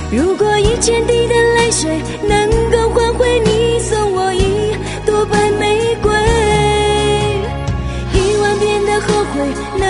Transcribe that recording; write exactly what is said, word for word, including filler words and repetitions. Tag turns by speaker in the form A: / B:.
A: 如果一千滴的泪水能够换回你送我一朵白玫瑰，一万遍的后悔能